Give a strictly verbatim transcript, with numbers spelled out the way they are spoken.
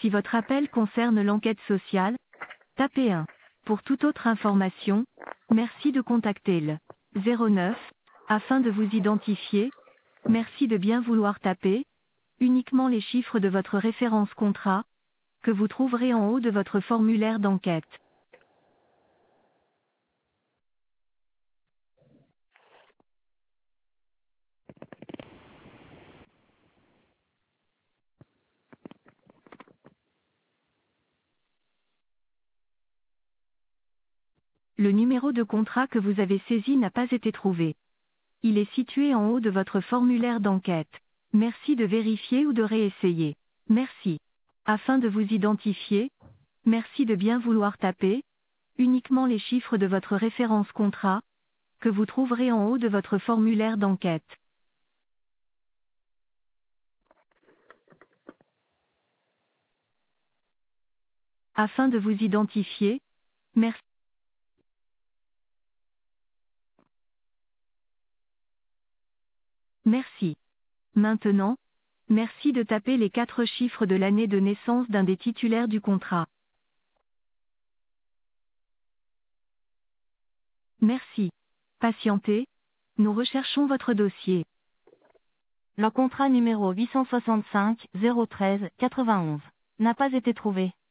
Si votre appel concerne l'enquête sociale, tapez un. Pour toute autre information, merci de contacter le zéro neuf, afin de vous identifier. Merci de bien vouloir taper uniquement les chiffres de votre référence contrat, que vous trouverez en haut de votre formulaire d'enquête. Le numéro de contrat que vous avez saisi n'a pas été trouvé. Il est situé en haut de votre formulaire d'enquête. Merci de vérifier ou de réessayer. Merci. Afin de vous identifier, merci de bien vouloir taper uniquement les chiffres de votre référence contrat, que vous trouverez en haut de votre formulaire d'enquête. Afin de vous identifier, merci. Merci. Maintenant, merci de taper les quatre chiffres de l'année de naissance d'un des titulaires du contrat. Merci. Patientez, nous recherchons votre dossier. Le contrat numéro huit cent soixante-cinq zéro treize quatre-vingt-onze n'a pas été trouvé.